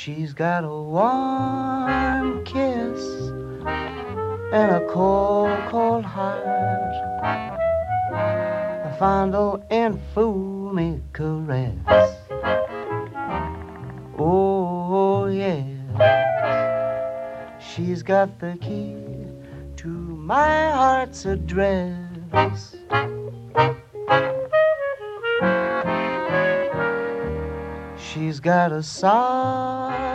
She's got a warm kiss and a cold, cold heart, a fondle and fool me caress. Oh, yes, she's got the key to my heart's address. She's got a soft